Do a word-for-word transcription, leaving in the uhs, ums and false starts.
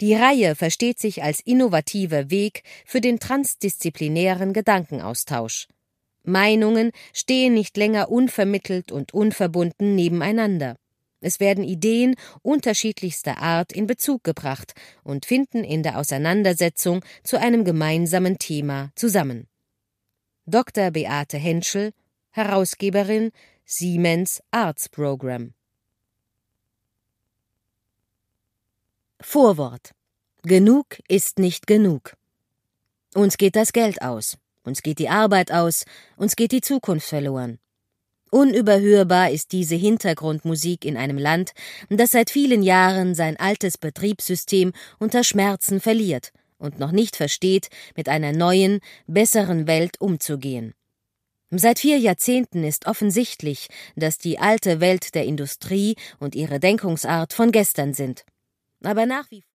Die Reihe versteht sich als innovativer Weg für den transdisziplinären Gedankenaustausch. Meinungen stehen nicht länger unvermittelt und unverbunden nebeneinander. Es werden Ideen unterschiedlichster Art in Bezug gebracht und finden in der Auseinandersetzung zu einem gemeinsamen Thema zusammen. Doktor Beate Henschel, Herausgeberin, Siemens Arts Program. Vorwort: Genug ist nicht genug. Uns geht das Geld aus, uns geht die Arbeit aus, uns geht die Zukunft verloren. Unüberhörbar ist diese Hintergrundmusik in einem Land, das seit vielen Jahren sein altes Betriebssystem unter Schmerzen verliert und noch nicht versteht, mit einer neuen, besseren Welt umzugehen. Seit vier Jahrzehnten ist offensichtlich, dass die alte Welt der Industrie und ihre Denkungsart von gestern sind. Aber nach wie